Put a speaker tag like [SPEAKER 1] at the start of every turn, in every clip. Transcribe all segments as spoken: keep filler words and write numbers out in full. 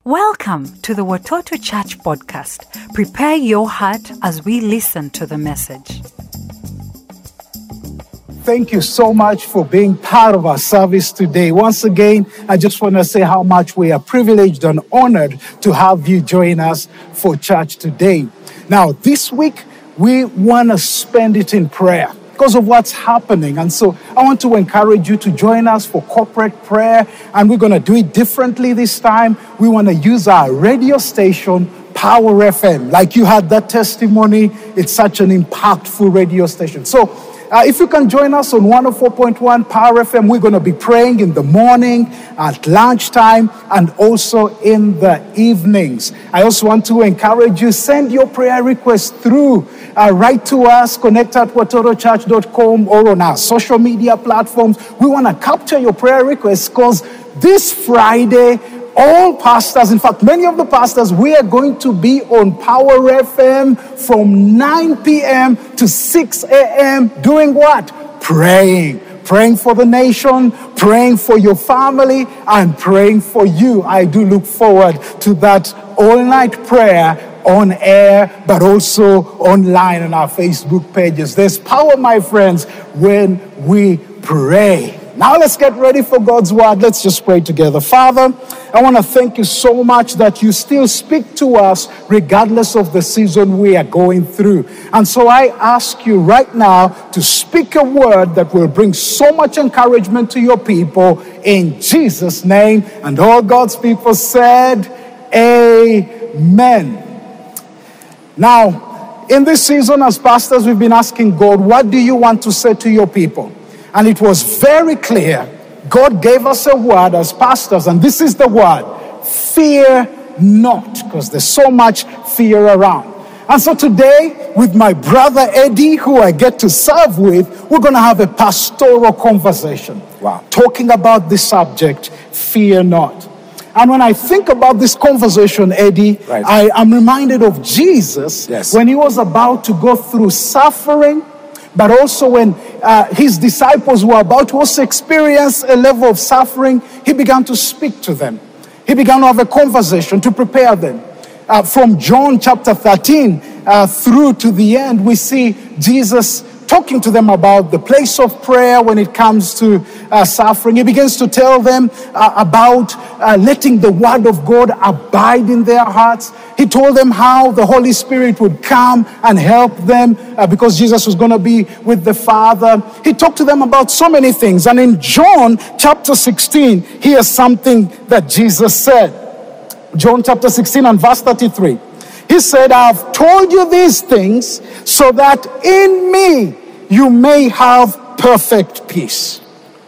[SPEAKER 1] Welcome to the Watoto Church podcast. Prepare your heart as we listen to the message.
[SPEAKER 2] Thank you so much for being part of our service today. Once again, I just want to say how much we are privileged and honored to have you join us for church today. Now, this week, we want to spend it in prayer because of what's happening. And so I want to encourage you to join us for corporate prayer. And we're going to do it differently this time. We want to use our radio station, Power F M. Like you had that testimony, it's such an impactful radio station. So Uh, if you can join us on one oh four point one Power F M, we're going to be praying in the morning, at lunchtime, and also in the evenings. I also want to encourage you, send your prayer requests through. Uh, write to us, connect at watoto church dot com or on our social media platforms. We want to capture your prayer requests because this Friday, all pastors, in fact, many of the pastors, we are going to be on Power F M from nine p.m. to six a.m. doing what? Praying. Praying for the nation, praying for your family, and praying for you. I do look forward to that all-night prayer on air, but also online on our Facebook pages. There's power, my friends, when we pray. Now let's get ready for God's word. Let's just pray together. Father, I want to thank you so much that you still speak to us regardless of the season we are going through. And so I ask you right now to speak a word that will bring so much encouragement to your people in Jesus' name. And all God's people said, Amen. Now, in this season as pastors, we've been asking God, what do you want to say to your people? And it was very clear. God gave us a word as pastors, and this is the word: fear not, because there's so much fear around. And so today, with my brother Eddie, who I get to serve with, we're going to have a pastoral conversation. Wow. Talking about the subject, fear not. And when I think about this conversation, Eddie, right. I am reminded of Jesus yes. when he was about to go through suffering, but also when uh, his disciples were about to also experience a level of suffering, he began to speak to them. He began to have a conversation to prepare them. Uh, from John chapter thirteen uh, through to the end, we see Jesus talking to them about the place of prayer when it comes to uh, suffering. He begins to tell them uh, about uh, letting the word of God abide in their hearts. He told them how the Holy Spirit would come and help them uh, because Jesus was going to be with the Father. He talked to them about so many things. And in John chapter sixteen, here's something that Jesus said. John chapter sixteen and verse thirty-three. He said, I have told you these things so that in me you may have perfect peace.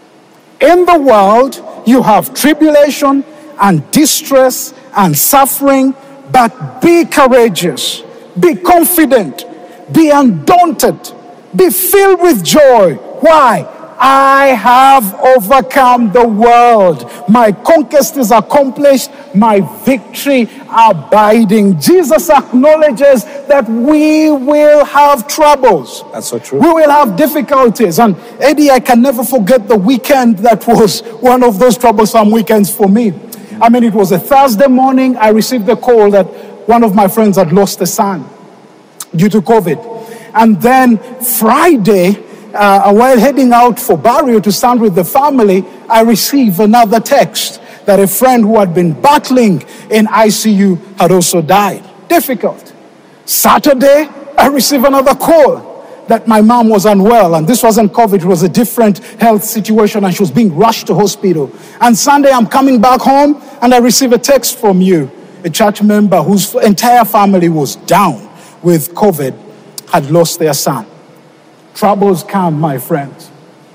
[SPEAKER 2] In the world you have tribulation and distress and suffering, but be courageous, be confident, be undaunted, be filled with joy. Why? I have overcome the world. My conquest is accomplished. My victory abiding. Jesus acknowledges that we will have troubles.
[SPEAKER 3] That's so true.
[SPEAKER 2] We will have difficulties. And Eddie, I can never forget the weekend that was one of those troublesome weekends for me. I mean, it was a Thursday morning. I received a call that one of my friends had lost a son due to COVID. And then Friday, Uh, while heading out for burial to stand with the family, I received another text that a friend who had been battling in I C U had also died. Difficult. Saturday, I received another call that my mom was unwell, and this wasn't COVID, it was a different health situation, and she was being rushed to hospital. And Sunday, I'm coming back home, and I receive a text from you, a church member whose entire family was down with COVID, had lost their son. Troubles come, my friends.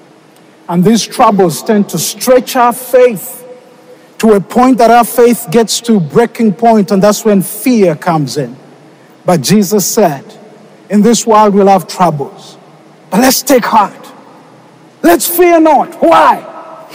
[SPEAKER 2] And these troubles tend to stretch our faith to a point that our faith gets to breaking point, and that's when fear comes in. But Jesus said, in this world we'll have troubles, but let's take heart. Let's fear not. Why?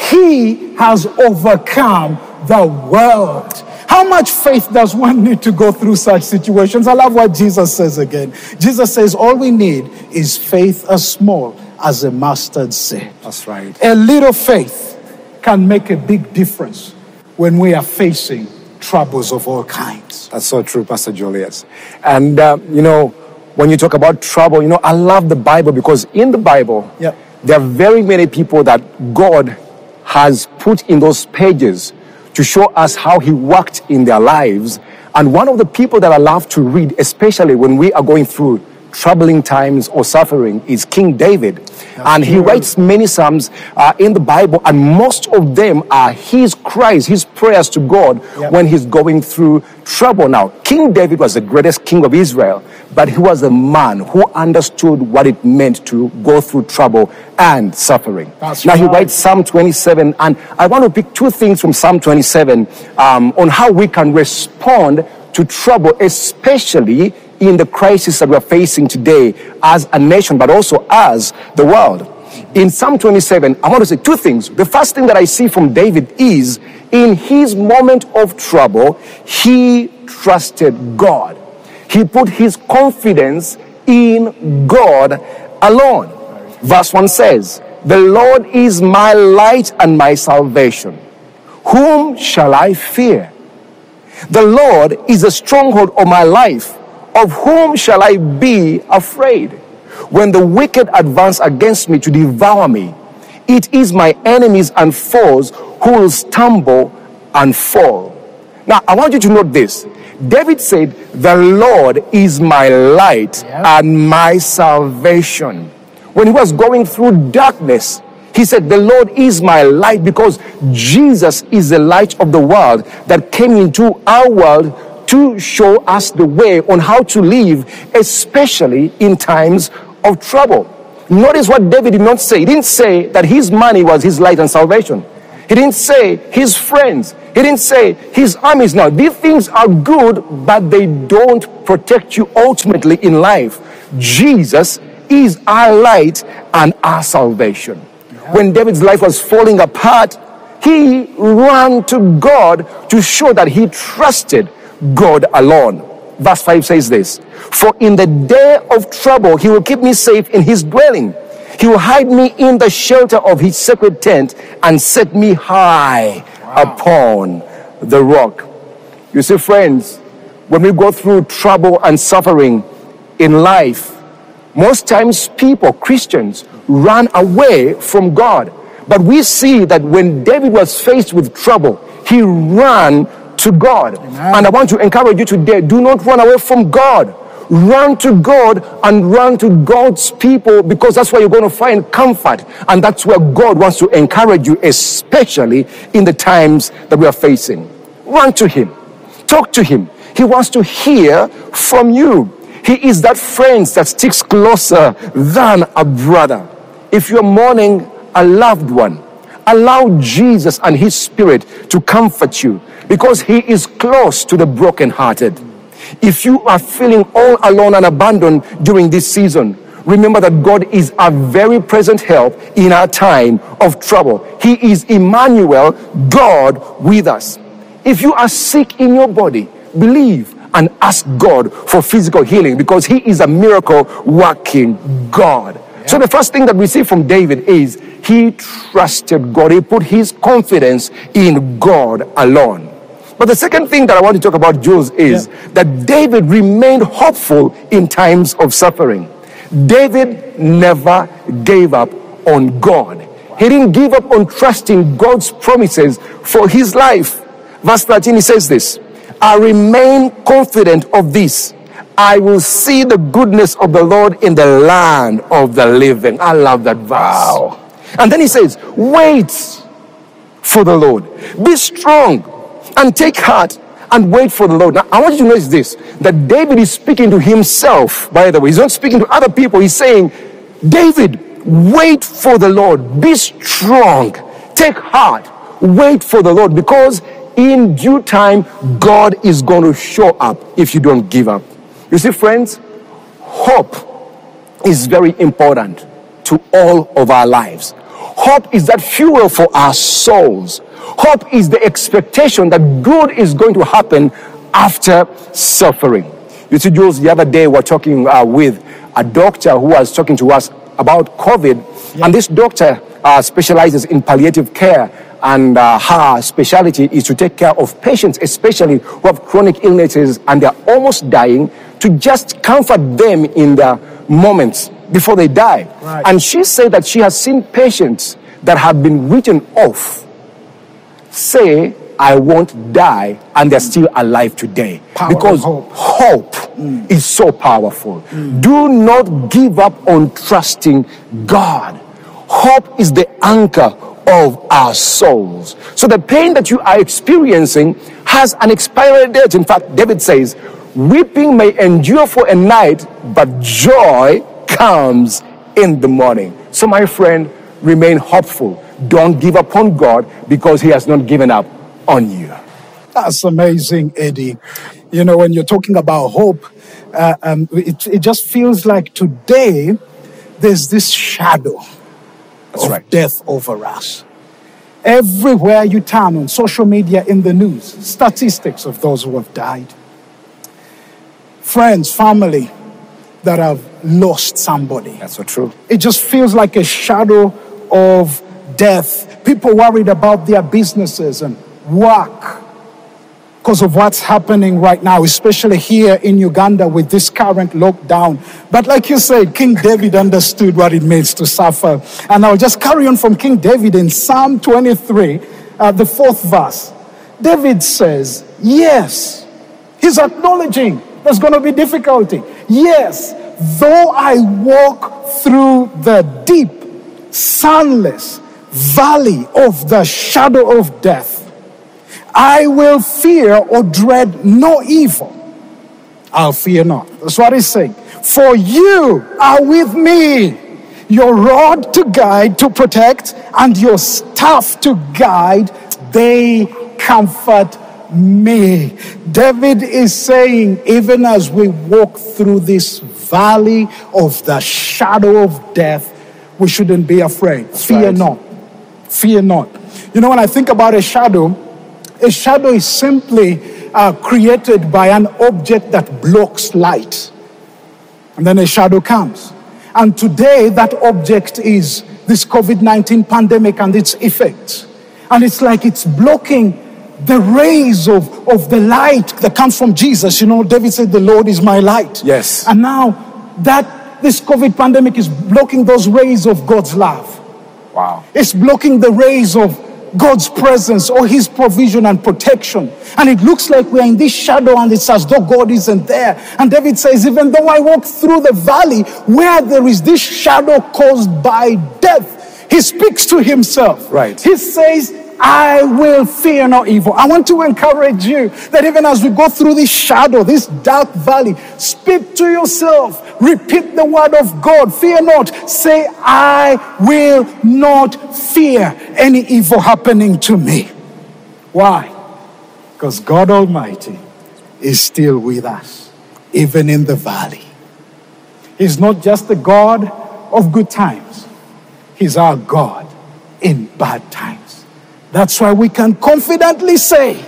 [SPEAKER 2] He has overcome the world. How much faith does one need to go through such situations? I love what Jesus says again. Jesus says all we need is faith as small as a mustard seed.
[SPEAKER 3] That's right.
[SPEAKER 2] A little faith can make a big difference when we are facing troubles of all kinds.
[SPEAKER 3] That's so true, Pastor Julius. And, uh, you know, when you talk about trouble, you know, I love the Bible because in the Bible,
[SPEAKER 2] Yep.
[SPEAKER 3] there are very many people that God has put in those pages to show us how he worked in their lives. And one of the people that I love to read, especially when we are going through troubling times or suffering, is King David. And he writes many psalms uh, in the Bible, and most of them are his cries, his prayers to God
[SPEAKER 2] Yep.
[SPEAKER 3] when he's going through trouble. Now, King David was the greatest king of Israel, but he was a man who understood what it meant to go through trouble and suffering.
[SPEAKER 2] That's
[SPEAKER 3] now, he
[SPEAKER 2] right.
[SPEAKER 3] writes Psalm twenty-seven, and I want to pick two things from Psalm twenty-seven um, on how we can respond to trouble, especially in the crisis that we're facing today as a nation, but also as the world. In Psalm twenty-seven, I want to say two things. The first thing that I see from David is, in his moment of trouble, he trusted God. He put his confidence in God alone. Verse one says, "The Lord is my light and my salvation. Whom shall I fear? The Lord is a stronghold of my life. Of whom shall I be afraid? When the wicked advance against me to devour me, it is my enemies and foes who will stumble and fall." Now, I want you to note this. David said, "The Lord is my light
[SPEAKER 2] Yeah.
[SPEAKER 3] and my salvation." When he was going through darkness, he said, "The Lord is my light," because Jesus is the light of the world that came into our world to show us the way on how to live, especially in times of trouble. Notice what David did not say. He didn't say that his money was his light and salvation. He didn't say his friends. He didn't say his armies. Now, these things are good, but they don't protect you ultimately in life. Jesus is our light and our salvation. When David's life was falling apart, he ran to God to show that he trusted God alone. Verse five says this, "For in the day of trouble, he will keep me safe in his dwelling. He will hide me in the shelter of his sacred tent and set me high upon the rock." You see, friends, when we go through trouble and suffering in life, most times people, Christians, run away from God. But we see that when David was faced with trouble, he ran to God.
[SPEAKER 2] Amen.
[SPEAKER 3] And I want to encourage you today, do not run away from God. Run to God and run to God's people, because that's where you're going to find comfort. And that's where God wants to encourage you, especially in the times that we are facing. Run to him. Talk to him. He wants to hear from you. He is that friend that sticks closer than a brother. If you're mourning a loved one, allow Jesus and his Spirit to comfort you, because he is close to the brokenhearted. If you are feeling all alone and abandoned during this season, remember that God is a very present help in our time of trouble. He is Emmanuel, God with us. If you are sick in your body, believe and ask God for physical healing, because he is a miracle working God. Yeah. So the first thing that we see from David is he trusted God. He put his confidence in God alone. But the second thing that I want to talk about, Jules, is yeah. that David remained hopeful in times of suffering. David never gave up on God. He didn't give up on trusting God's promises for his life. Verse thirteen, he says this, "I remain confident of this. I will see the goodness of the Lord in the land of the living." I love that verse. Wow. And then he says, "Wait for the Lord. Be strong and take heart and wait for the Lord." Now, I want you to notice this, that David is speaking to himself, by the way. He's not speaking to other people. He's saying, David, wait for the Lord. Be strong. Take heart. Wait for the Lord, because in due time, God is going to show up if you don't give up. You see, friends, hope is very important to all of our lives. Hope is that fuel for our souls. Hope is the expectation that good is going to happen after suffering. You see, Jules, the other day we were talking uh, with a doctor who was talking to us about COVID, yeah. and this doctor uh, specializes in palliative care. and uh, her specialty is to take care of patients, especially who have chronic illnesses and they're almost dying, to just comfort them in the moments before they die.
[SPEAKER 2] Right.
[SPEAKER 3] And she said that she has seen patients that have been written off say, I won't die, and they're still alive today.
[SPEAKER 2] Power
[SPEAKER 3] because
[SPEAKER 2] of hope,
[SPEAKER 3] hope mm. is so powerful. Mm. Do not give up on trusting God. Hope is the anchor of our souls. So the pain that you are experiencing has an expiry date. In fact, David says, weeping may endure for a night, but joy comes in the morning. So my friend, remain hopeful. Don't give up on God, because he has not given up on you.
[SPEAKER 2] That's amazing, Eddie. You know, when you're talking about hope, uh, um, it, it just feels like today there's this shadow
[SPEAKER 3] That's
[SPEAKER 2] of
[SPEAKER 3] right.
[SPEAKER 2] death over us. Everywhere you turn, on social media, in the news, statistics of those who have died. Friends, family that have lost somebody.
[SPEAKER 3] That's so true.
[SPEAKER 2] It just feels like a shadow of death. People worried about their businesses and work because of what's happening right now, especially here in Uganda with this current lockdown. But like you said, King David understood what it means to suffer. And I'll just carry on from King David in Psalm twenty-three, uh, the fourth verse. David says, yes, he's acknowledging there's going to be difficulty. Yes, though I walk through the deep, sunless valley of the shadow of death, I will fear or dread no evil. I'll fear not. That's what he's saying. For you are with me. Your rod to guide, to protect, and your staff to guide, they comfort me. David is saying, even as we walk through this valley of the shadow of death, we shouldn't be afraid.
[SPEAKER 3] That's
[SPEAKER 2] Fear
[SPEAKER 3] right.
[SPEAKER 2] not. Fear not. You know, when I think about a shadow, a shadow is simply uh, created by an object that blocks light. And then a shadow comes. And today, that object is this covid nineteen pandemic and its effects. And it's like it's blocking the rays of, of the light that comes from Jesus. You know, David said, the Lord is my light.
[SPEAKER 3] Yes.
[SPEAKER 2] And now that this COVID pandemic is blocking those rays of God's love.
[SPEAKER 3] Wow.
[SPEAKER 2] It's blocking the rays of God's presence or his provision and protection. And it looks like we're in this shadow and it's as though God isn't there. And David says, even though I walk through the valley where there is this shadow caused by death, he speaks to himself.
[SPEAKER 3] Right.
[SPEAKER 2] He says, I will fear no evil. I want to encourage you that even as we go through this shadow, this dark valley, speak to yourself. Repeat the word of God. Fear not. Say, I will not fear any evil happening to me. Why? Because God Almighty is still with us, even in the valley. He's not just the God of good times. He's our God in bad times. That's why we can confidently say,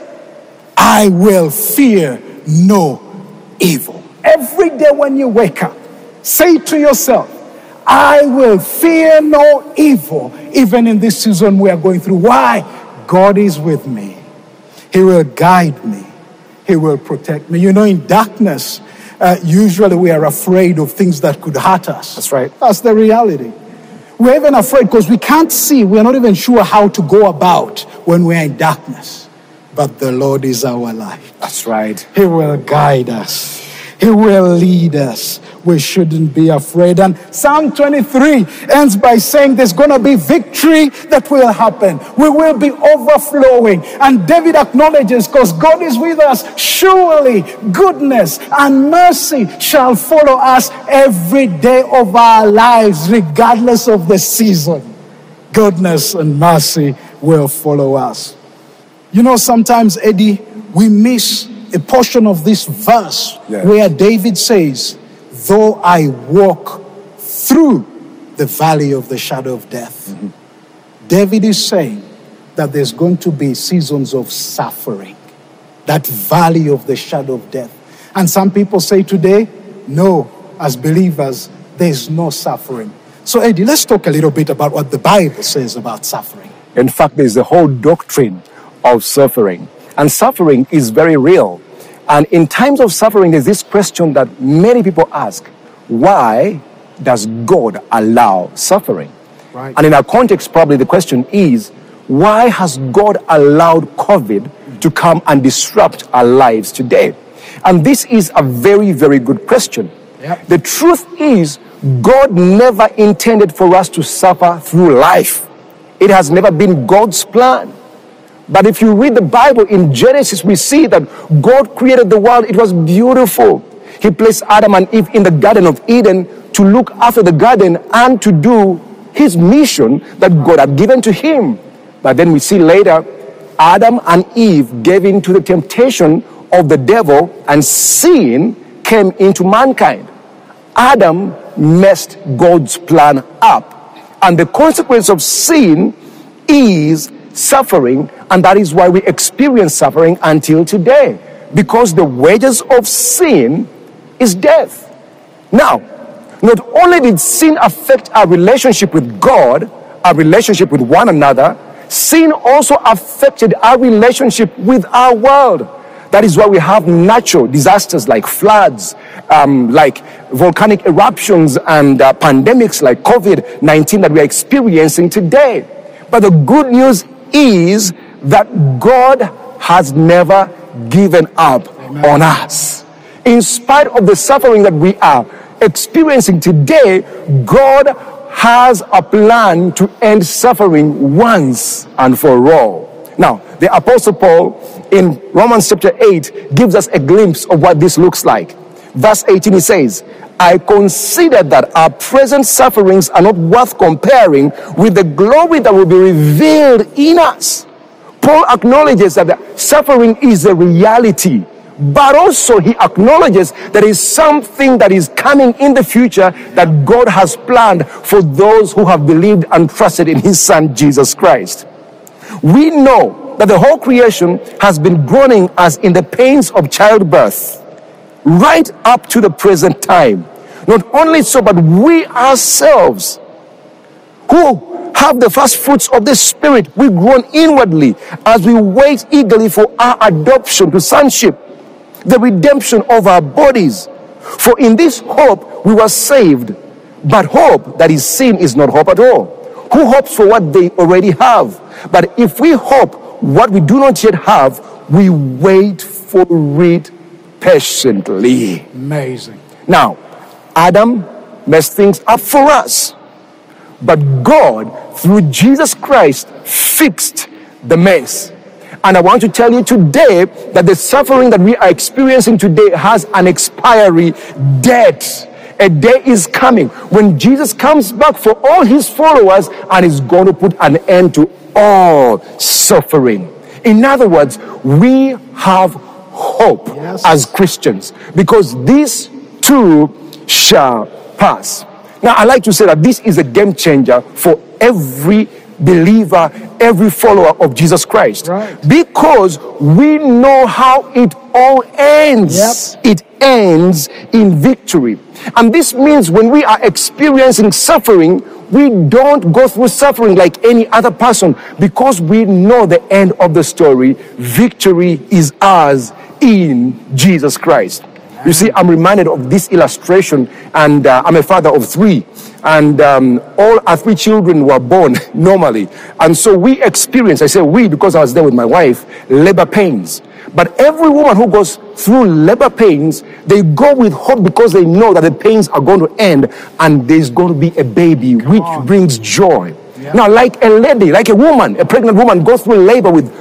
[SPEAKER 2] I will fear no evil. Every day when you wake up, say to yourself, I will fear no evil, even in this season we are going through. Why? God is with me. He will guide me. He will protect me. You know, in darkness, uh, usually we are afraid of things that could hurt us.
[SPEAKER 3] That's right.
[SPEAKER 2] That's the reality. We're even afraid because we can't see. We're not even sure how to go about when we're in darkness. But the Lord is our light.
[SPEAKER 3] That's right.
[SPEAKER 2] He will guide us. He will lead us. We shouldn't be afraid. And Psalm twenty-three ends by saying there's going to be victory that will happen. We will be overflowing. And David acknowledges, because God is with us, surely goodness and mercy shall follow us every day of our lives, regardless of the season. Goodness and mercy will follow us. You know, sometimes, Eddie, we miss a portion of this verse
[SPEAKER 3] yes.
[SPEAKER 2] where David says, though I walk through the valley of the shadow of death. Mm-hmm. David is saying that there's going to be seasons of suffering. That valley of the shadow of death. And some people say today, no, as believers, there's no suffering. So Eddie, let's talk a little bit about what the Bible says about suffering.
[SPEAKER 3] In fact, there's a whole doctrine of suffering. And suffering is very real. And in times of suffering, there's this question that many people ask: why does God allow suffering?
[SPEAKER 2] Right.
[SPEAKER 3] And in our context, probably the question is, why has God allowed COVID to come and disrupt our lives today? And this is a very, very good question.
[SPEAKER 2] Yep.
[SPEAKER 3] The truth is, God never intended for us to suffer through life. It has never been God's plan. But if you read the Bible in Genesis, we see that God created the world. It was beautiful. He placed Adam and Eve in the Garden of Eden to look after the garden and to do his mission that God had given to him. But then we see later, Adam and Eve gave in to the temptation of the devil, and sin came into mankind. Adam messed God's plan up. And the consequence of sin is suffering, and that is why we experience suffering until today. Because the wages of sin is death. Now, not only did sin affect our relationship with God, our relationship with one another, sin also affected our relationship with our world. That is why we have natural disasters like floods, um, like volcanic eruptions, and uh, pandemics like COVID nineteen that we are experiencing today. But the good news is that God has never given up Amen. On us. In spite of the suffering that we are experiencing today, God has a plan to end suffering once and for all. Now, the Apostle Paul in Romans chapter eight gives us a glimpse of what this looks like. Verse eighteen, he says, I consider that our present sufferings are not worth comparing with the glory that will be revealed in us. Paul acknowledges that the suffering is a reality, but also he acknowledges there is something that is coming in the future that God has planned for those who have believed and trusted in his Son, Jesus Christ. We know that the whole creation has been groaning as in the pains of childbirth, right up to the present time. Not only so, but we ourselves, who have the first fruits of the Spirit, we groan inwardly as we wait eagerly for our adoption to sonship, the redemption of our bodies. For in this hope we were saved. But hope that is seen is not hope at all. Who hopes for what they already have? But if we hope what we do not yet have, we wait for it patiently.
[SPEAKER 2] Amazing.
[SPEAKER 3] Now, Adam messed things up for us, but God, through Jesus Christ, fixed the mess. And I want to tell you today that the suffering that we are experiencing today has an expiry date. A day is coming when Jesus comes back for all his followers and is going to put an end to all suffering. In other words, we have hope yes. as Christians, because these too shall pass. Now, I like to say that this is a game changer for every believer, every follower of Jesus Christ.
[SPEAKER 2] Right.
[SPEAKER 3] Because we know how it all ends. Yep. It ends in victory. And this means when we are experiencing suffering, we don't go through suffering like any other person, because we know the end of the story. Victory is ours in Jesus Christ. You see, I'm reminded of this illustration, and uh, I'm a father of three, and um, all our three children were born normally. And so we experienced, I say we because I was there with my wife, labor pains. But every woman who goes through labor pains, they go with hope because they know that the pains are going to end and there's going to be a baby, Come which on. brings joy. Yeah. Now, like a lady, like a woman, a pregnant woman goes through labor with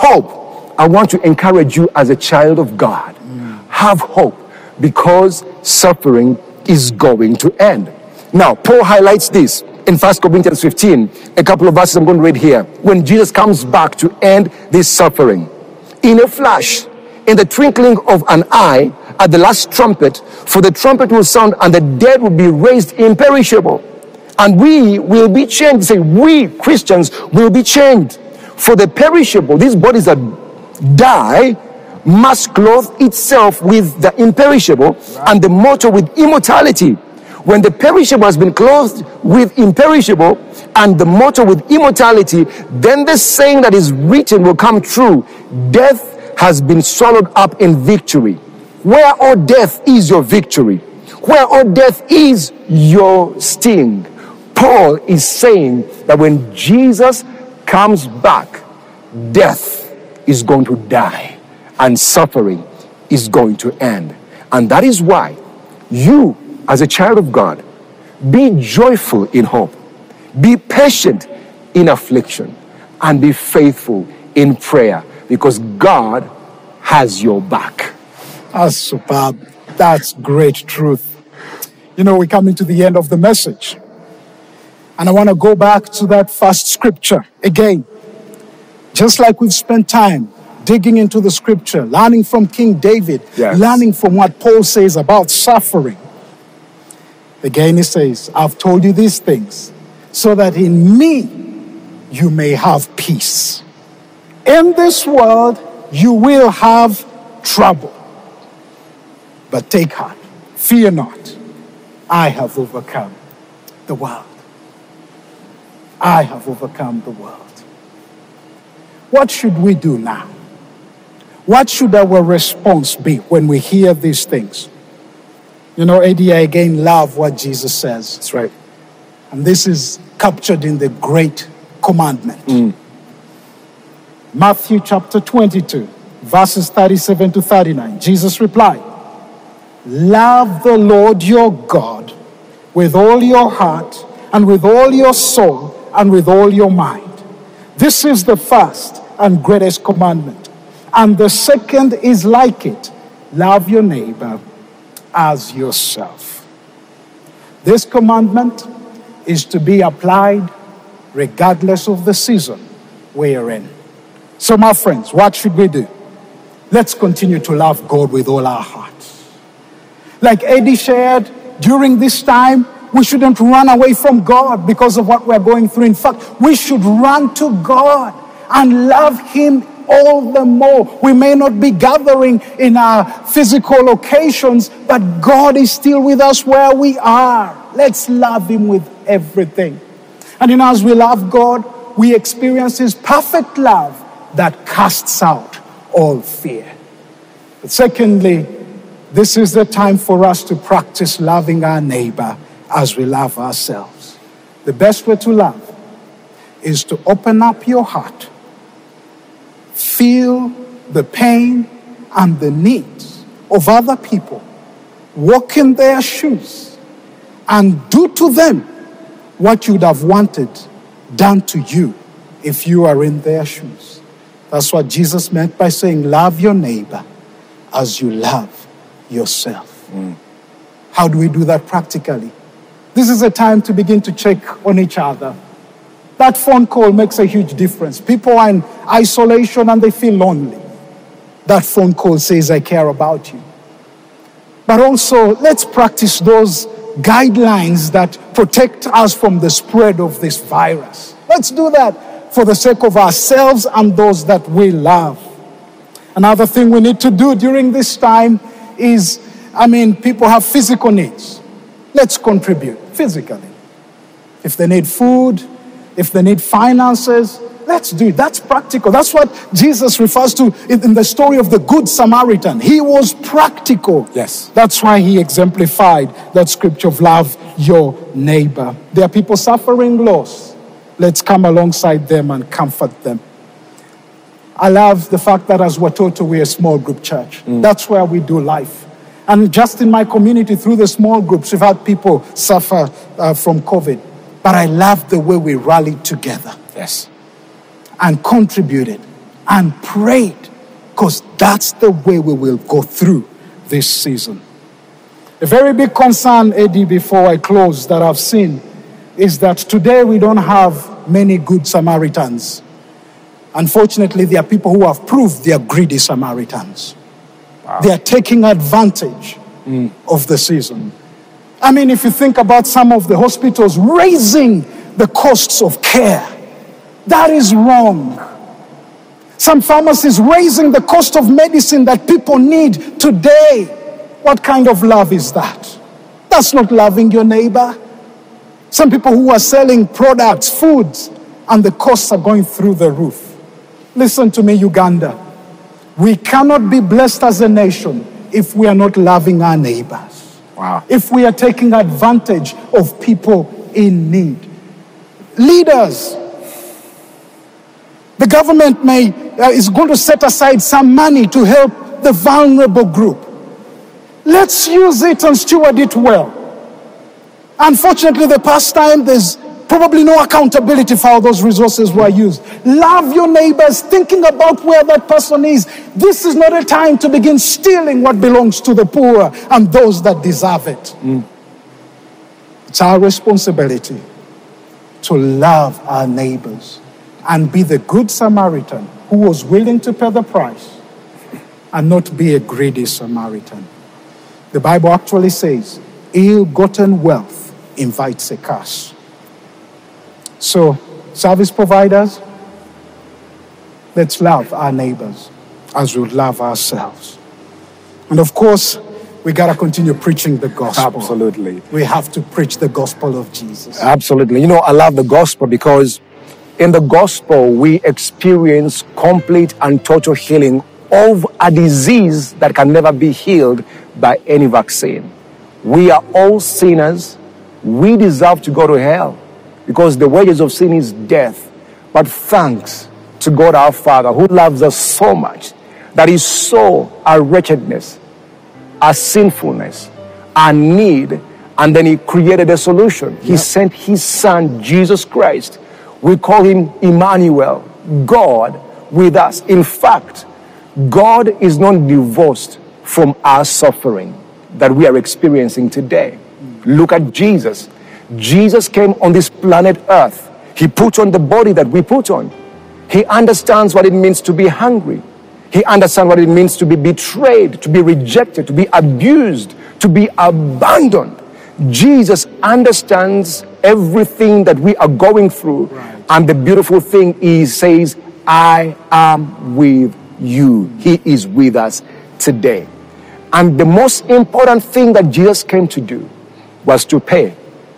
[SPEAKER 3] hope. I want to encourage you as a child of God, mm. have hope, because suffering is going to end. Now, Paul highlights this in First Corinthians fifteen, a couple of verses I'm going to read here. When Jesus comes back to end this suffering, in a flash, in the twinkling of an eye, at the last trumpet, for the trumpet will sound and the dead will be raised imperishable. And we will be changed. Say, we Christians will be changed. For the perishable, these bodies that die, must clothe itself with the imperishable, right. and the mortal with immortality. When the perishable has been clothed with imperishable, and the mortal with immortality, then the saying that is written will come true. Death has been swallowed up in victory. Where, O death, is your victory? Where, O death, is your sting? Paul is saying that when Jesus comes back, death is going to die and suffering is going to end. And that is why you, as a child of God, be joyful in hope, be patient in affliction, and be faithful in prayer, because God has your back.
[SPEAKER 2] That's superb. That's great truth. You know, we're coming to the end of the message. And I want to go back to that first scripture again. Just like we've spent time digging into the scripture, learning from King David,
[SPEAKER 3] yes.
[SPEAKER 2] learning from what Paul says about suffering. Again, he says, I've told you these things so that in me you may have peace. In this world, you will have trouble. But take heart, fear not. I have overcome the world. I have overcome the world. What should we do now? What should our response be when we hear these things? You know, Eddie, I again love what Jesus says.
[SPEAKER 3] That's right.
[SPEAKER 2] And this is captured in the great commandment.
[SPEAKER 3] Mm.
[SPEAKER 2] Matthew chapter twenty-two, verses thirty-seven to thirty-nine. Jesus replied, love the Lord your God with all your heart and with all your soul and with all your mind. This is the first and greatest commandment. And the second is like it. Love your neighbor as yourself. This commandment is to be applied regardless of the season we're in. So my friends, what should we do? Let's continue to love God with all our hearts. Like Eddie shared, during this time, we shouldn't run away from God because of what we're going through. In fact, we should run to God and love Him all the more. We may not be gathering in our physical locations, but God is still with us where we are. Let's love Him with everything. And you know, as we love God, we experience His perfect love that casts out all fear. But secondly, this is the time for us to practice loving our neighbor as we love ourselves. The best way to love is to open up your heart, feel the pain and the needs of other people, walk in their shoes, and do to them what you'd have wanted done to you if you are in their shoes. That's what Jesus meant by saying, love your neighbor as you love yourself. Mm. How do we do that practically? This is a time to begin to check on each other. That phone call makes a huge difference. People are in isolation and they feel lonely. That phone call says, I care about you. But also, let's practice those guidelines that protect us from the spread of this virus. Let's do that for the sake of ourselves and those that we love. Another thing we need to do during this time is, I mean, people have physical needs. Let's contribute physically. If they need food, if they need finances, let's do it. That's practical. That's what Jesus refers to in the story of the Good Samaritan. He was practical.
[SPEAKER 3] Yes.
[SPEAKER 2] That's why he exemplified that scripture of love your neighbor. There are people suffering loss. Let's come alongside them and comfort them. I love the fact that as Watoto, we're a small group church. Mm. That's where we do life. And just in my community, through the small groups, we've had people suffer uh, from COVID. But I love the way we rallied together.
[SPEAKER 3] Yes.
[SPEAKER 2] And contributed and prayed, because that's the way we will go through this season. A very big concern, Eddie, before I close, that I've seen is that today we don't have many good Samaritans. Unfortunately, there are people who have proved they are greedy Samaritans. Wow. They are taking advantage mm. of the season. I mean, if you think about some of the hospitals raising the costs of care, that is wrong. Some pharmacies raising the cost of medicine that people need today. What kind of love is that? That's not loving your neighbor. Some people who are selling products, foods, and the costs are going through the roof. Listen to me, Uganda. We cannot be blessed as a nation if we are not loving our neighbors.
[SPEAKER 3] Wow.
[SPEAKER 2] If we are taking advantage of people in need. Leaders. The government may uh, is going to set aside some money to help the vulnerable group. Let's use it and steward it well. Unfortunately, the past time, there's probably no accountability for how those resources were used. Love your neighbors, thinking about where that person is. This is not a time to begin stealing what belongs to the poor and those that deserve it. Mm. It's our responsibility to love our neighbors and be the good Samaritan who was willing to pay the price and not be a greedy Samaritan. The Bible actually says, ill-gotten wealth invites a curse. So, service providers, let's love our neighbors as we love ourselves. And of course, we got to continue preaching the gospel.
[SPEAKER 3] Absolutely.
[SPEAKER 2] We have to preach the gospel of Jesus.
[SPEAKER 3] Absolutely. You know, I love the gospel because in the gospel, we experience complete and total healing of a disease that can never be healed by any vaccine. We are all sinners. We deserve to go to hell because the wages of sin is death. But thanks to God our Father who loves us so much that He saw our wretchedness, our sinfulness, our need, and then He created a solution. He yep. sent His Son, Jesus Christ. We call Him Emmanuel, God with us. In fact, God is not divorced from our suffering that we are experiencing today. Look at Jesus. Jesus came on this planet Earth. He put on the body that we put on. He understands what it means to be hungry. He understands what it means to be betrayed, to be rejected, to be abused, to be abandoned. Jesus understands everything that we are going through. Right. And the beautiful thing is, says, I am with you. He is with us today. And the most important thing that Jesus came to do was to pay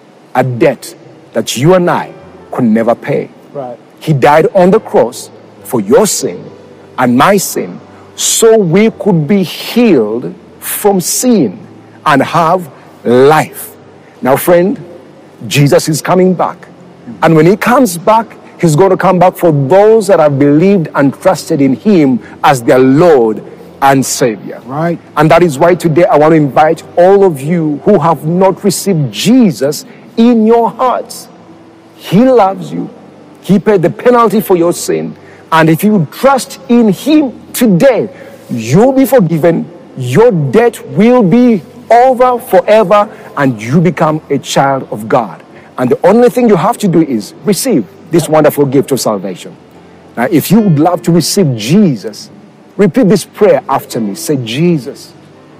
[SPEAKER 3] a debt that you and I could never pay.
[SPEAKER 2] Right.
[SPEAKER 3] He died on the cross for your sin and my sin, so we could be healed from sin and have life. Now, friend, Jesus is coming back. And when He comes back, He's going to come back for those that have believed and trusted in Him as their Lord and Savior.
[SPEAKER 2] Right.
[SPEAKER 3] And that is why today I want to invite all of you who have not received Jesus in your hearts. He loves you. He paid the penalty for your sin. And if you trust in Him today, you'll be forgiven. Your debt will be over forever, and you become a child of God. And the only thing you have to do is receive this wonderful gift of salvation. Now, if you would love to receive Jesus, repeat this prayer after me. Say, Jesus,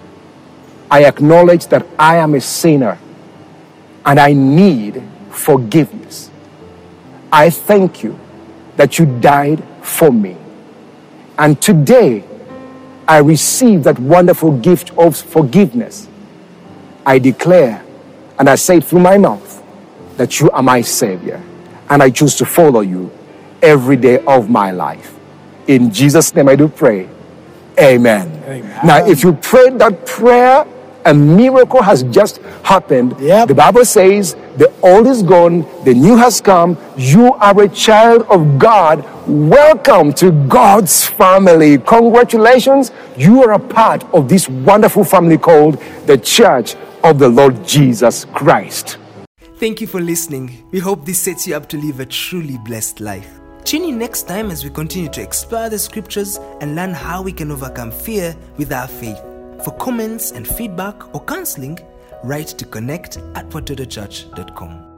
[SPEAKER 3] I acknowledge that I am a sinner and I need forgiveness. I thank you that you died for me. And today, I receive that wonderful gift of forgiveness. I declare and I say through my mouth that you are my Savior. And I choose to follow you every day of my life. In Jesus' name I do pray. Amen.
[SPEAKER 2] Amen.
[SPEAKER 3] Now, if you prayed that prayer, a miracle has just happened.
[SPEAKER 2] Yep.
[SPEAKER 3] The Bible says the old is gone, the new has come. You are a child of God. Welcome to God's family. Congratulations. You are a part of this wonderful family called the Church of the Lord Jesus Christ.
[SPEAKER 4] Thank you for listening. We hope this sets you up to live a truly blessed life. Tune in next time as we continue to explore the scriptures and learn how we can overcome fear with our faith. For comments and feedback or counseling, write to connect at watoto church dot com.